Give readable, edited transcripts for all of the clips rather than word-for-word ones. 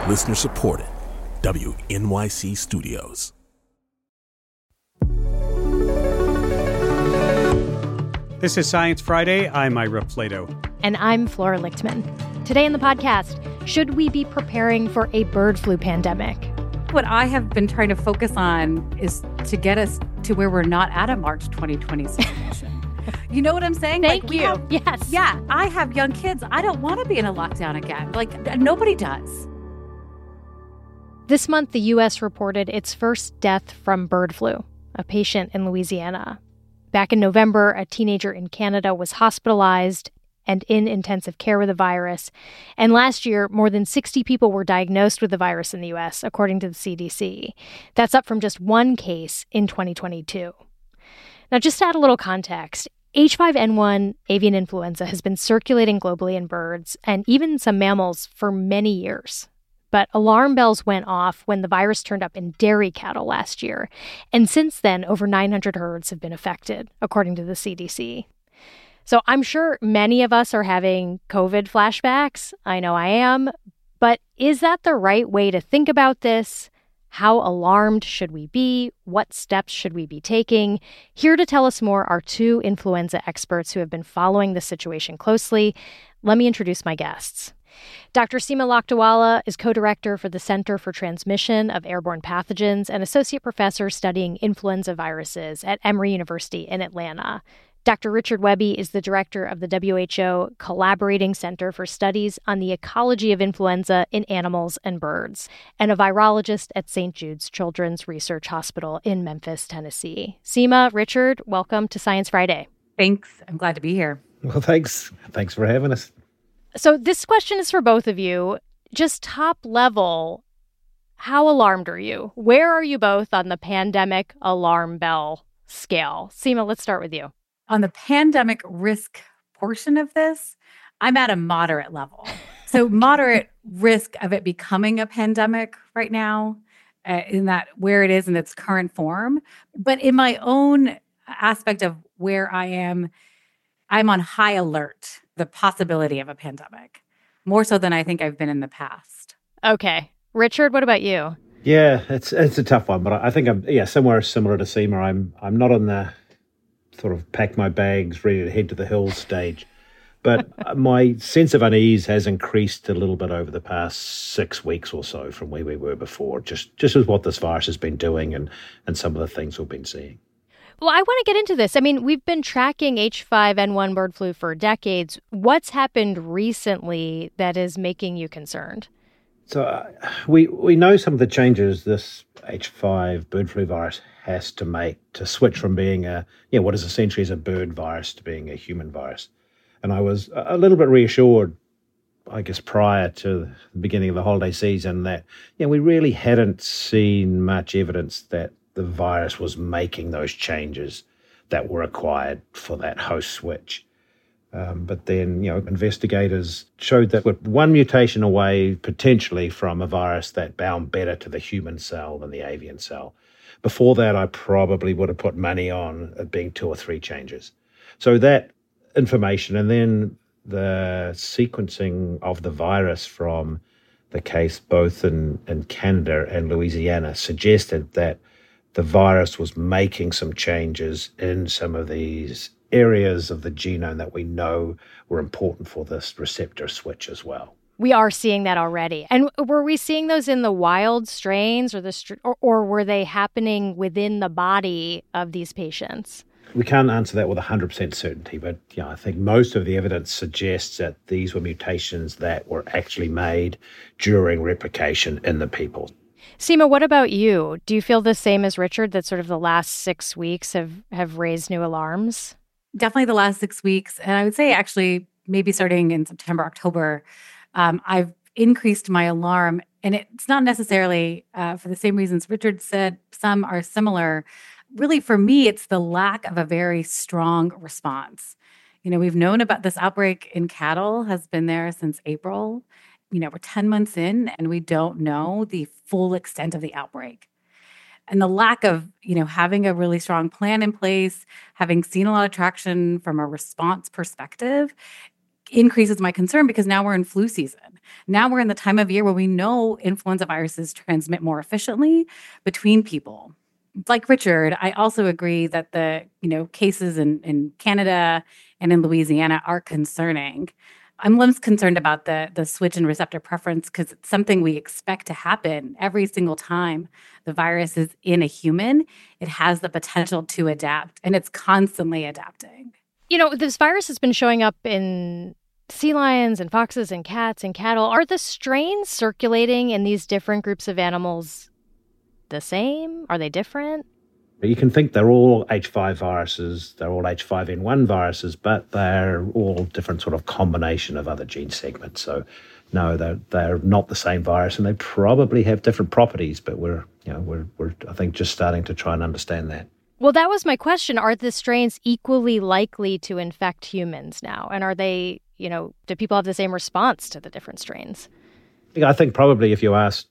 Listener supported. WNYC Studios. This is Science Friday. I'm Ira Flato. And I'm Flora Lichtman. Today in the podcast, should we be preparing for a bird flu pandemic? What I have been trying to focus on is to get us to where we're not at a March 2020 situation. You know what I'm saying? Thank you. Yes. Yeah, I have young kids. I don't want to be in a lockdown again. Nobody does. This month, the U.S. reported its first death from bird flu, a patient in Louisiana. Back in November, a teenager in Canada was hospitalized and in intensive care with the virus. And last year, more than 60 people were diagnosed with the virus in the U.S., according to the CDC. That's up from just one case in 2022. Now, just to add a little context, H5N1 avian influenza has been circulating globally in birds and even some mammals for many years. But alarm bells went off when the virus turned up in dairy cattle last year. And since then, over 900 herds have been affected, according to the CDC. So I'm sure many of us are having COVID flashbacks. I know I am. But is that the right way to think about this? How alarmed should we be? What steps should we be taking? Here to tell us more are two influenza experts who have been following the situation closely. Let me introduce my guests. Dr. Seema Lakdawala is co-director for the Center for Transmission of Airborne Pathogens and associate professor studying influenza viruses at Emory University in Atlanta. Dr. Richard Webby is the director of the WHO Collaborating Center for Studies on the Ecology of Influenza in Animals and Birds, and a virologist at St. Jude's Children's Research Hospital in Memphis, Tennessee. Seema, Richard, welcome to Science Friday. Thanks. I'm glad to be here. Well, thanks. Thanks for having us. So this question is for both of you. Just top level, how alarmed are you? Where are you both on the pandemic alarm bell scale? Seema, let's start with you. On the pandemic risk portion of this, I'm at a moderate level. So moderate risk of it becoming a pandemic right now, in that where it is in its current form. But in my own aspect of where I am, I'm on high alert, the possibility of a pandemic, more so than I think I've been in the past. Okay. Richard, what about you? Yeah, it's a tough one, but I think I'm somewhere similar to Seema. I'm not on the sort of pack my bags, ready to head to the hills stage. But my sense of unease has increased a little bit over the past 6 weeks or so from where we were before, just as what this virus has been doing and some of the things we've been seeing. Well, I want to get into this. I mean, we've been tracking H5N1 bird flu for decades. What's happened recently that is making you concerned? So we know some of the changes this H5 bird flu virus has to make to switch from being what is essentially is a bird virus to being a human virus. And I was a little bit reassured, I guess, prior to the beginning of the holiday season that we really hadn't seen much evidence that the virus was making those changes that were required for that host switch. But then, investigators showed that we're one mutation away potentially from a virus that bound better to the human cell than the avian cell. Before that, I probably would have put money on it being 2 or 3 changes. So that information and then the sequencing of the virus from the case both in Canada and Louisiana suggested that the virus was making some changes in some of these areas of the genome that we know were important for this receptor switch as well. We are seeing that already. And were we seeing those in the wild strains or were they happening within the body of these patients? We can't answer that with 100% certainty, but I think most of the evidence suggests that these were mutations that were actually made during replication in the people. Seema, what about you? Do you feel the same as Richard, that sort of the last 6 weeks have raised new alarms? Definitely the last 6 weeks. And I would say actually maybe starting in September, October, I've increased my alarm. And it's not necessarily for the same reasons Richard said. Some are similar. Really, for me, it's the lack of a very strong response. We've known about this outbreak in cattle has been there since April. We're 10 months in and we don't know the full extent of the outbreak. And the lack of, having a really strong plan in place, having seen a lot of traction from a response perspective, increases my concern because now we're in flu season. Now we're in the time of year where we know influenza viruses transmit more efficiently between people. Like Richard, I also agree that the cases in Canada and in Louisiana are concerning. I'm less concerned about the switch in receptor preference because it's something we expect to happen every single time the virus is in a human. It has the potential to adapt, and it's constantly adapting. This virus has been showing up in sea lions and foxes and cats and cattle. Are the strains circulating in these different groups of animals the same? Are they different? You can think they're all H5 viruses, they're all H5N1 viruses, but they're all different sort of combination of other gene segments. So no, they're not the same virus, and they probably have different properties, but we're I think just starting to try and understand that. Well, that was my question. Are the strains equally likely to infect humans now? And are they, do people have the same response to the different strains? I think probably if you ask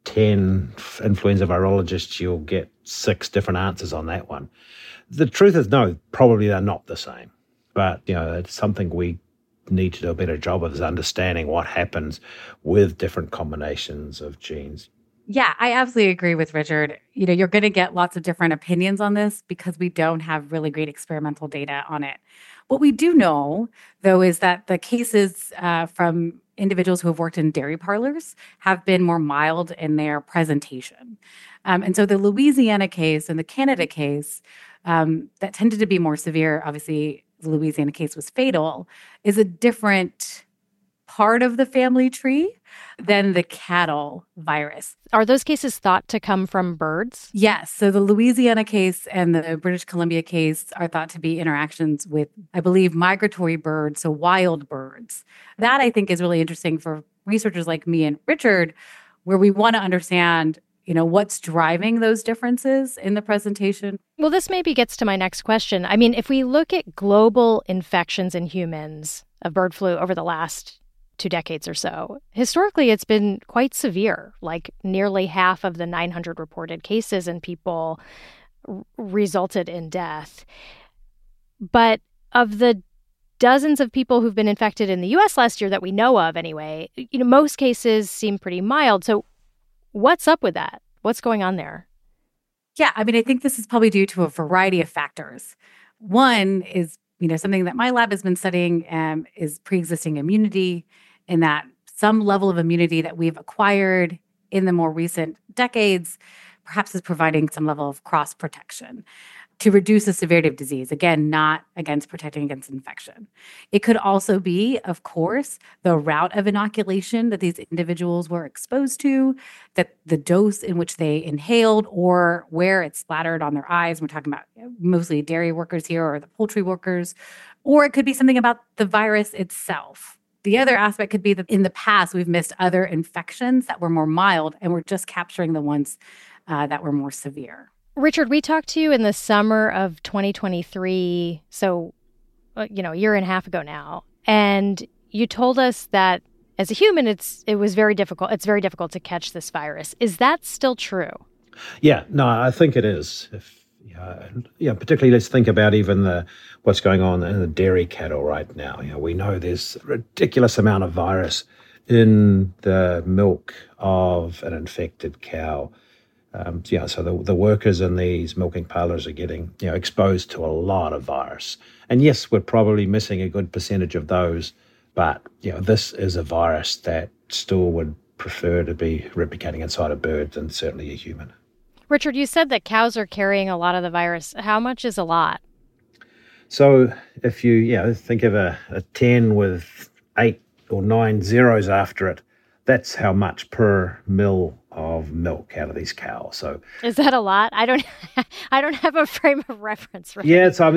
10 influenza virologists, you'll get 6 different answers on that one. The truth is, no, probably they're not the same. But, it's something we need to do a better job of, is understanding what happens with different combinations of genes. Yeah, I absolutely agree with Richard. You're going to get lots of different opinions on this because we don't have really great experimental data on it. What we do know, though, is that the cases from individuals who have worked in dairy parlors have been more mild in their presentation. And so the Louisiana case and the Canada case that tended to be more severe, obviously the Louisiana case was fatal, is a different part of the family tree than the cattle virus. Are those cases thought to come from birds? Yes. So the Louisiana case and the British Columbia case are thought to be interactions with, I believe, migratory birds, so wild birds. That, I think, is really interesting for researchers like me and Richard, where we want to understand, what's driving those differences in the presentation. Well, this maybe gets to my next question. I mean, if we look at global infections in humans of bird flu over the last 2 decades or so, historically, it's been quite severe. Like nearly half of the 900 reported cases in people resulted in death. But of the dozens of people who've been infected in the U.S. last year that we know of anyway, most cases seem pretty mild. So what's up with that? What's going on there? Yeah, I mean, I think this is probably due to a variety of factors. One is, something that my lab has been studying is pre-existing immunity, in that some level of immunity that we've acquired in the more recent decades perhaps is providing some level of cross protection to reduce the severity of disease. Again, not against protecting against infection. It could also be, of course, the route of inoculation that these individuals were exposed to, that the dose in which they inhaled or where it splattered on their eyes. We're talking about mostly dairy workers here or the poultry workers. Or it could be something about the virus itself. The other aspect could be that in the past, we've missed other infections that were more mild, and we're just capturing the ones that were more severe. Richard, we talked to you in the summer of 2023, so, a year and a half ago now, and you told us that as a human, it was very difficult. It's very difficult to catch this virus. Is that still true? Yeah, no, I think it is. Particularly let's think about even what's going on in the dairy cattle right now. We know there's a ridiculous amount of virus in the milk of an infected cow. So the workers in these milking parlors are getting exposed to a lot of virus. And yes, we're probably missing a good percentage of those, but this is a virus that still would prefer to be replicating inside a bird than certainly a human. Richard, you said that cows are carrying a lot of the virus. How much is a lot? So if you think of a 10 with 8 or 9 zeros after it, that's how much per mil of milk out of these cows. So is that a lot? I don't have a frame of reference. Right? Yeah, so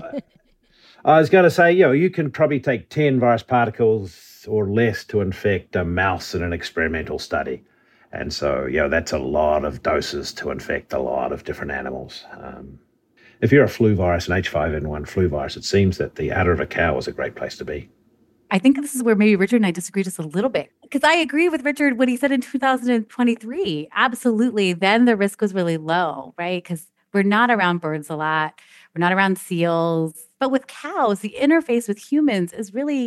I was going to say, you can probably take 10 virus particles or less to infect a mouse in an experimental study. And so, that's a lot of doses to infect a lot of different animals. If you're a flu virus, an H5N1 flu virus, it seems that the udder of a cow is a great place to be. I think this is where maybe Richard and I disagree just a little bit, because I agree with Richard when he said in 2023, absolutely, then the risk was really low, right? Because we're not around birds a lot. We're not around seals. But with cows, the interface with humans is really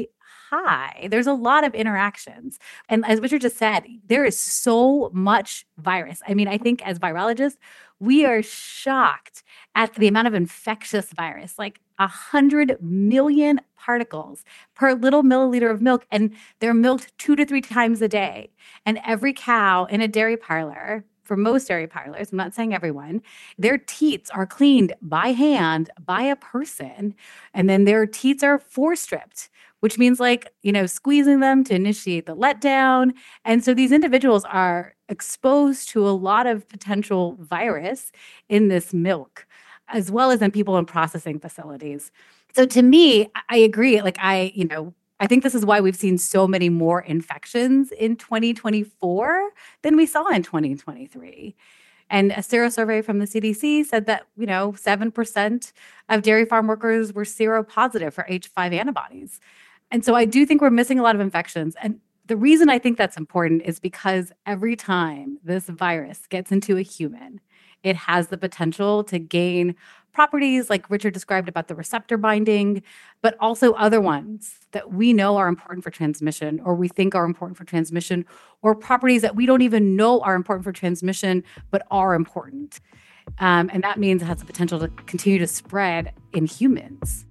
high. There's a lot of interactions. And as Richard just said, there is so much virus. I mean, I think as virologists, we are shocked at the amount of infectious virus, like 100 million particles per little milliliter of milk. And they're milked 2 to 3 times a day. And every cow in a dairy parlor, for most dairy parlors, I'm not saying everyone, their teats are cleaned by hand by a person. And then their teats are forestripped, which means squeezing them to initiate the letdown. And so these individuals are exposed to a lot of potential virus in this milk, as well as in people in processing facilities. So to me, I agree. I think this is why we've seen so many more infections in 2024 than we saw in 2023. And a serosurvey from the CDC said that, 7% of dairy farm workers were seropositive for H5 antibodies. And so I do think we're missing a lot of infections. And the reason I think that's important is because every time this virus gets into a human, it has the potential to gain properties like Richard described about the receptor binding, but also other ones that we know are important for transmission, or we think are important for transmission, or properties that we don't even know are important for transmission, but are important. And that means it has the potential to continue to spread in humans.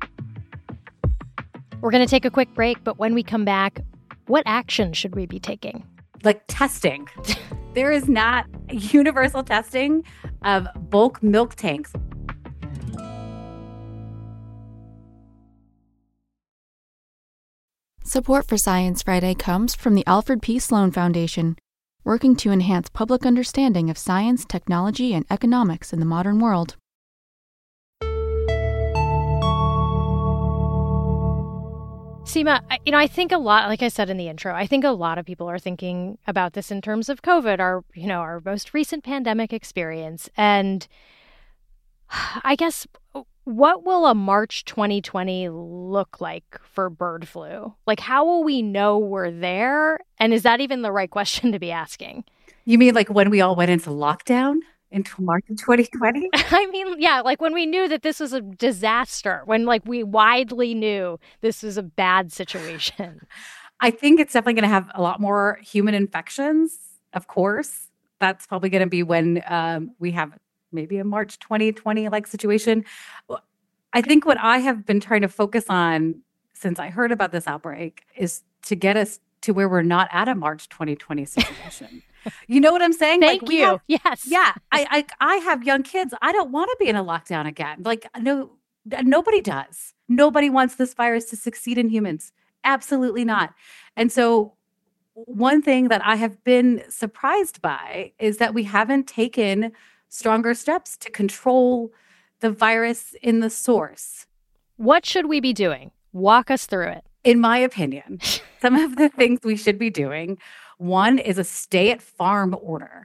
We're going to take a quick break, but when we come back, what action should we be taking? Like testing. There is not universal testing of bulk milk tanks. Support for Science Friday comes from the Alfred P. Sloan Foundation, working to enhance public understanding of science, technology, and economics in the modern world. Seema, I think a lot, like I said in the intro, I think a lot of people are thinking about this in terms of COVID, our most recent pandemic experience. And I guess, what will a March 2020 look like for bird flu? Like, how will we know we're there? And is that even the right question to be asking? You mean like when we all went into lockdown? Into March of 2020? I mean, yeah, like when we knew that this was a disaster, when we widely knew this was a bad situation. I think it's definitely going to have a lot more human infections, of course. That's probably going to be when we have maybe a March 2020 situation. I think what I have been trying to focus on since I heard about this outbreak is to get us to where we're not at a March 2020 situation. You know what I'm saying? Thank you. Yes. Yeah. I have young kids. I don't want to be in a lockdown again. No, nobody does. Nobody wants this virus to succeed in humans. Absolutely not. And so one thing that I have been surprised by is that we haven't taken stronger steps to control the virus in the source. What should we be doing? Walk us through it. In my opinion, some of the things we should be doing, one is a stay-at-farm order.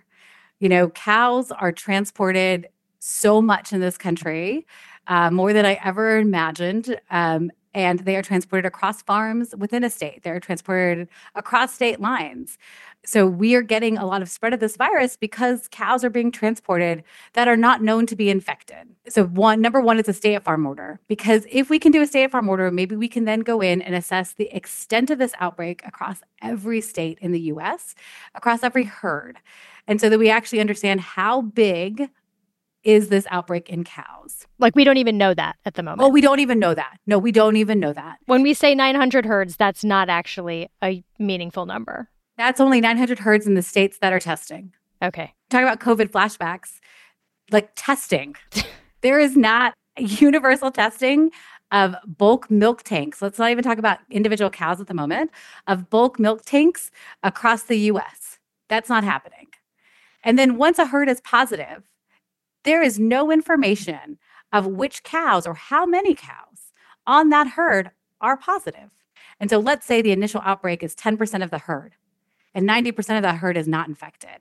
Cows are transported so much in this country, more than I ever imagined. And they are transported across farms within a state. They're transported across state lines. So we are getting a lot of spread of this virus because cows are being transported that are not known to be infected. So number one is a stay-at-farm order. Because if we can do a stay-at-farm order, maybe we can then go in and assess the extent of this outbreak across every state in the U.S., across every herd. And so that we actually understand how big is this outbreak in cows. We don't even know that at the moment. Oh, we don't even know that. No, we don't even know that. When we say 900 herds, that's not actually a meaningful number. That's only 900 herds in the states that are testing. Okay. Talk about COVID flashbacks, testing. There is not universal testing of bulk milk tanks. Let's not even talk about individual cows at the moment, of bulk milk tanks across the U.S. That's not happening. And then once a herd is positive, there is no information of which cows or how many cows on that herd are positive. And so let's say the initial outbreak is 10% of the herd and 90% of that herd is not infected.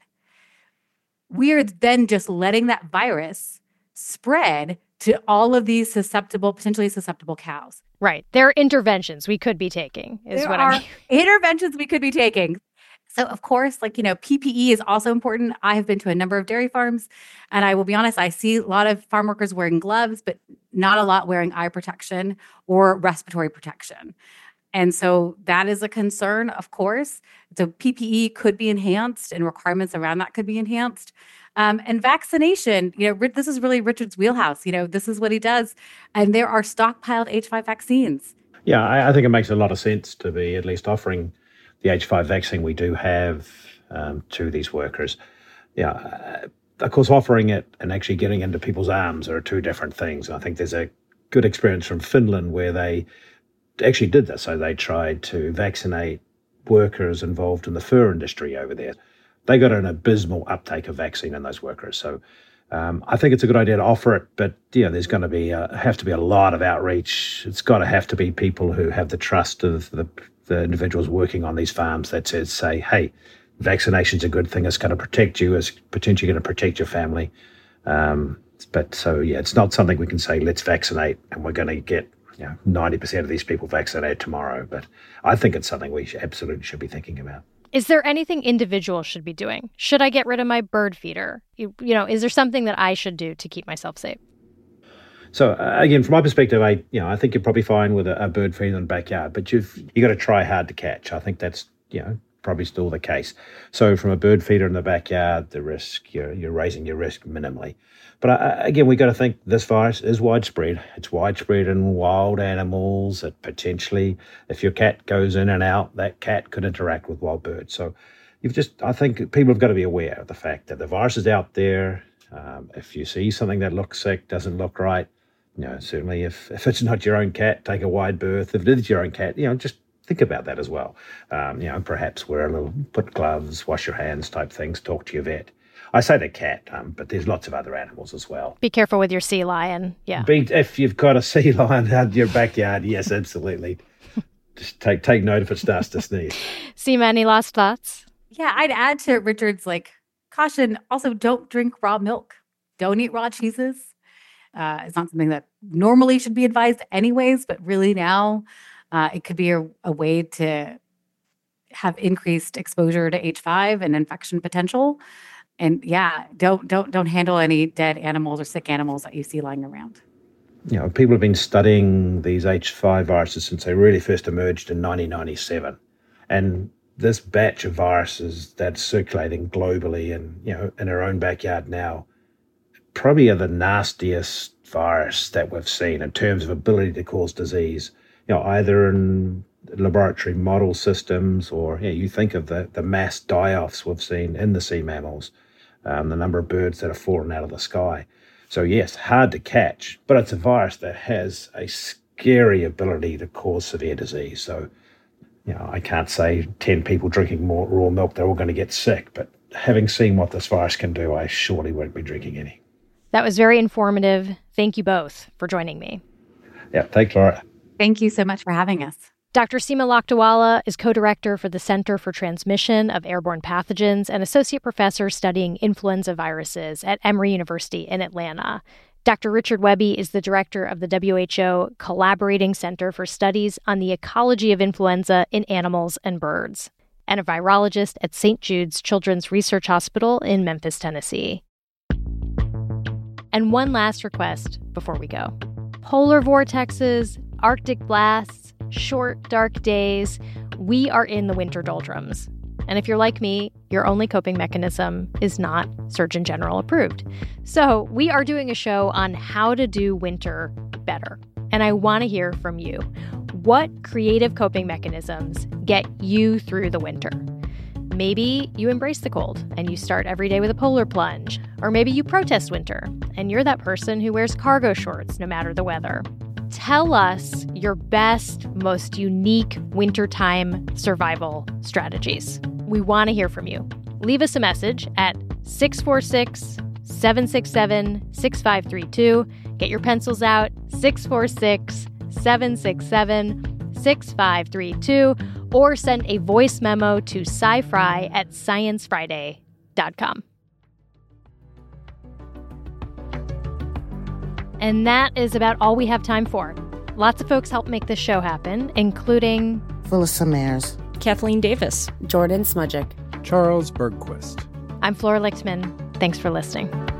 We're then just letting that virus spread to all of these potentially susceptible cows. Right. There are interventions we could be taking, There are interventions we could be taking. So, of course, PPE is also important. I have been to a number of dairy farms, and I will be honest, I see a lot of farm workers wearing gloves, but not a lot wearing eye protection or respiratory protection. And so that is a concern, of course. So PPE could be enhanced and requirements around that could be enhanced. And vaccination, this is really Richard's wheelhouse. This is what he does. And there are stockpiled H5 vaccines. Yeah, I think it makes a lot of sense to be at least offering the H5 vaccine we do have to these workers. Yeah, of course, offering it and actually getting into people's arms are two different things. I think there's a good experience from Finland where they actually did this. So they tried to vaccinate workers involved in the fur industry over there. They got an abysmal uptake of vaccine in those workers. So I think it's a good idea to offer it, but there's going to have to be a lot of outreach. It's got to have to be people who have the trust of the individuals working on these farms that say, hey, vaccination's a good thing. It's going to protect you. It's potentially going to protect your family. It's not something we can say, let's vaccinate and we're going to get 90% of these people vaccinated tomorrow. But I think it's something we absolutely should be thinking about. Is there anything individuals should be doing? Should I get rid of my bird feeder? Is there something that I should do to keep myself safe? So again, from my perspective, I think you're probably fine with a bird feeder in the backyard, but you got to try hard to catch. I think that's probably still the case. So from a bird feeder in the backyard, the risk you're raising your risk minimally. But again, we got to think this virus is widespread. It's widespread in wild animals. That potentially, if your cat goes in and out, that cat could interact with wild birds. So I think people have got to be aware of the fact that the virus is out there. If you see something that looks sick, doesn't look right, certainly if it's not your own cat, take a wide berth. If it is your own cat, just think about that as well. Perhaps put gloves, wash your hands type things, talk to your vet. I say the cat, but there's lots of other animals as well. Be careful with your sea lion. Yeah. If you've got a sea lion out in your backyard, yes, absolutely. Just take note if it starts to sneeze. Seema, any last thoughts? Yeah, I'd add to Richard's caution. Also, don't drink raw milk. Don't eat raw cheeses. It's not something that normally should be advised anyways, but really now it could be a way to have increased exposure to H5 and infection potential. And don't handle any dead animals or sick animals that you see lying around. People have been studying these H5 viruses since they really first emerged in 1997. And this batch of viruses that's circulating globally and, in our own backyard now, probably are the nastiest virus that we've seen in terms of ability to cause disease, either in laboratory model systems or you think of the mass die-offs we've seen in the sea mammals, the number of birds that have fallen out of the sky. So yes, hard to catch, but it's a virus that has a scary ability to cause severe disease. So, I can't say 10 people drinking more raw milk, they're all going to get sick, but having seen what this virus can do, I surely won't be drinking any. That was very informative. Thank you both for joining me. Yeah, thanks, Laura. Thank you so much for having us. Dr. Seema Lakdawala is co-director for the Center for Transmission of Airborne Pathogens and associate professor studying influenza viruses at Emory University in Atlanta. Dr. Richard Webby is the director of the WHO Collaborating Center for Studies on the Ecology of Influenza in Animals and Birds, and a virologist at St. Jude's Children's Research Hospital in Memphis, Tennessee. And one last request before we go. Polar vortexes, Arctic blasts, short, dark days. We are in the winter doldrums. And if you're like me, your only coping mechanism is not Surgeon General approved. So we are doing a show on how to do winter better. And I want to hear from you. What creative coping mechanisms get you through the winter? Maybe you embrace the cold and you start every day with a polar plunge. Or maybe you protest winter and you're that person who wears cargo shorts no matter the weather. Tell us your best, most unique wintertime survival strategies. We want to hear from you. Leave us a message at 646-767-6532. Get your pencils out, 646-767-6532, or send a voice memo to scifry@sciencefriday.com. And that is about all we have time for. Lots of folks helped make this show happen, including Phyllis Samares, Kathleen Davis, Jordan Smudgick, Charles Bergquist. I'm Flora Lichtman. Thanks for listening.